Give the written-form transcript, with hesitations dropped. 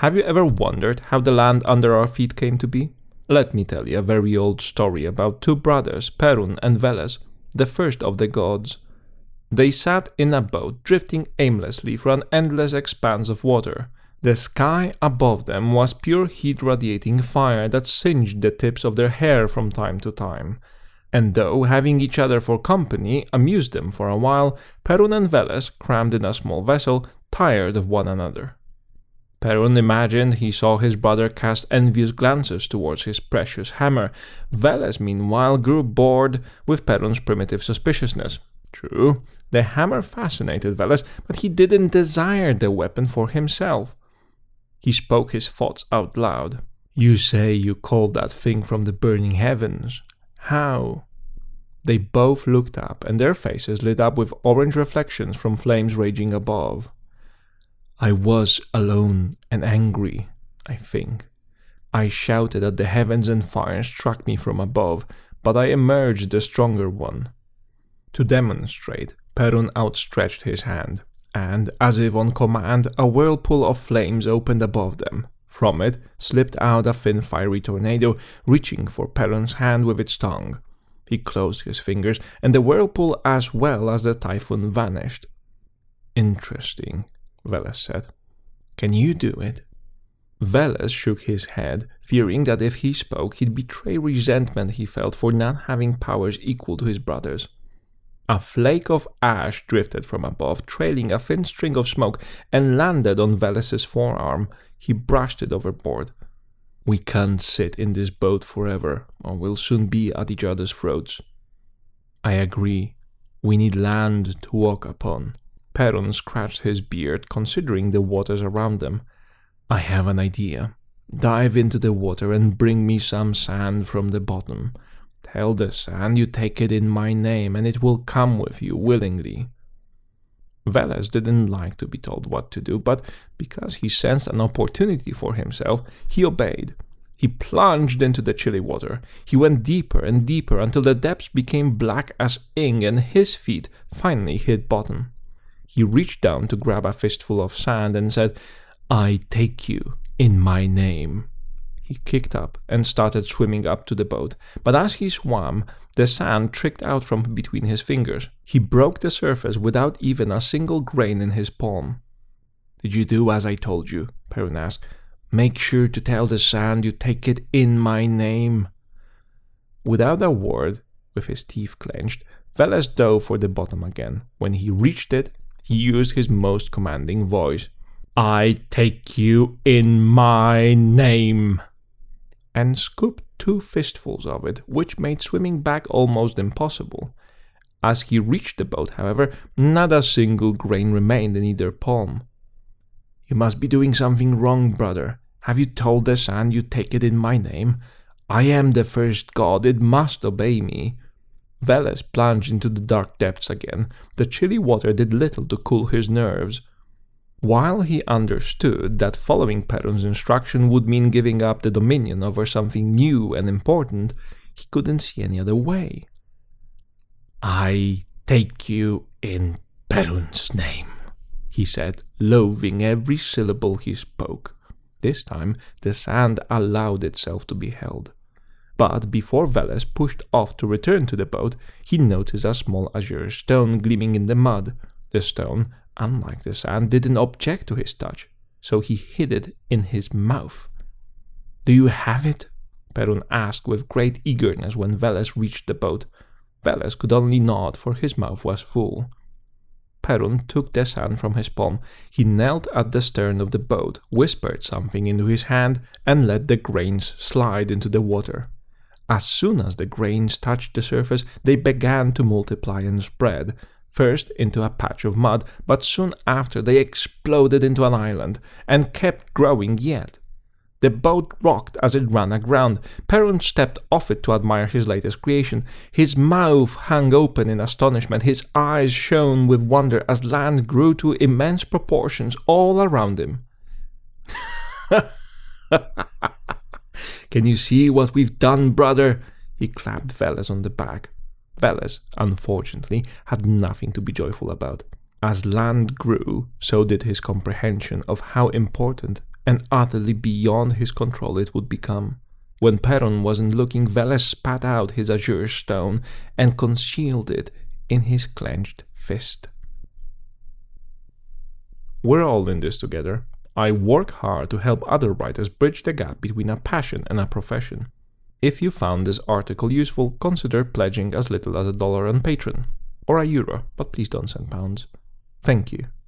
Have you ever wondered how the land under our feet came to be? Let me tell you a very old story about two brothers, Perun and Veles, the first of the gods. They sat in a boat drifting aimlessly through an endless expanse of water. The sky above them was pure heat-radiating fire that singed the tips of their hair from time to time. And though having each other for company amused them for a while, Perun and Veles, crammed in a small vessel, tired of one another. Perun imagined he saw his brother cast envious glances towards his precious hammer. Veles, meanwhile, grew bored with Perun's primitive suspiciousness. True, the hammer fascinated Veles, but he didn't desire the weapon for himself. He spoke his thoughts out loud. "You say you called that thing from the burning heavens. How?" They both looked up, and their faces lit up with orange reflections from flames raging above. "I was alone and angry, I think. I shouted at the heavens and fire struck me from above, but I emerged the stronger one." To demonstrate, Perun outstretched his hand, and, as if on command, a whirlpool of flames opened above them. From it slipped out a thin fiery tornado, reaching for Perun's hand with its tongue. He closed his fingers, and the whirlpool as well as the typhoon vanished. "Interesting," Veles said. "Can you do it?" Veles shook his head, fearing that if he spoke he'd betray resentment he felt for not having powers equal to his brother's. A flake of ash drifted from above, trailing a thin string of smoke, and landed on Veles's forearm. He brushed it overboard. "We can't sit in this boat forever, or we'll soon be at each other's throats." "I agree. We need land to walk upon." Perun scratched his beard, considering the waters around them. "I have an idea. Dive into the water and bring me some sand from the bottom. Tell the sand you take it in my name, and it will come with you willingly." Veles didn't like to be told what to do, but because he sensed an opportunity for himself, he obeyed. He plunged into the chilly water. He went deeper and deeper until the depths became black as ink and his feet finally hit bottom. He reached down to grab a fistful of sand and said, "I take you in my name." He kicked up and started swimming up to the boat, but as he swam, the sand tricked out from between his fingers. He broke the surface without even a single grain in his palm. "Did you do as I told you?" Perun asked. "Make sure to tell the sand you take it in my name." Without a word, with his teeth clenched, Veles dove for the bottom again. When he reached it, he used his most commanding voice. "I take you in my name," and scooped 2 fistfuls of it, which made swimming back almost impossible. As he reached the boat, however, not a single grain remained in either palm. "You must be doing something wrong, brother. Have you told the sand you take it in my name? I am the first god, it must obey me." Veles plunged into the dark depths again. The chilly water did little to cool his nerves. While he understood that following Perun's instruction would mean giving up the dominion over something new and important, he couldn't see any other way. "I take you in Perun's name," he said, loathing every syllable he spoke. This time, the sand allowed itself to be held. But before Veles pushed off to return to the boat, he noticed a small azure stone gleaming in the mud. The stone, unlike the sand, didn't object to his touch, so he hid it in his mouth. "Do you have it?" Perun asked with great eagerness when Veles reached the boat. Veles could only nod, for his mouth was full. Perun took the sand from his palm. He knelt at the stern of the boat, whispered something into his hand, and let the grains slide into the water. As soon as the grains touched the surface, they began to multiply and spread, first into a patch of mud, but soon after they exploded into an island, and kept growing yet. The boat rocked as it ran aground. Perun stepped off it to admire his latest creation. His mouth hung open in astonishment, his eyes shone with wonder as land grew to immense proportions all around him. "Can you see what we've done, brother?" He clapped Veles on the back. Veles, unfortunately, had nothing to be joyful about. As land grew, so did his comprehension of how important and utterly beyond his control it would become. When Perun wasn't looking, Veles spat out his azure stone and concealed it in his clenched fist. We're all in this together. I work hard to help other writers bridge the gap between a passion and a profession. If you found this article useful, consider pledging as little as $1 on Patreon, or €1, but please don't send pounds. Thank you.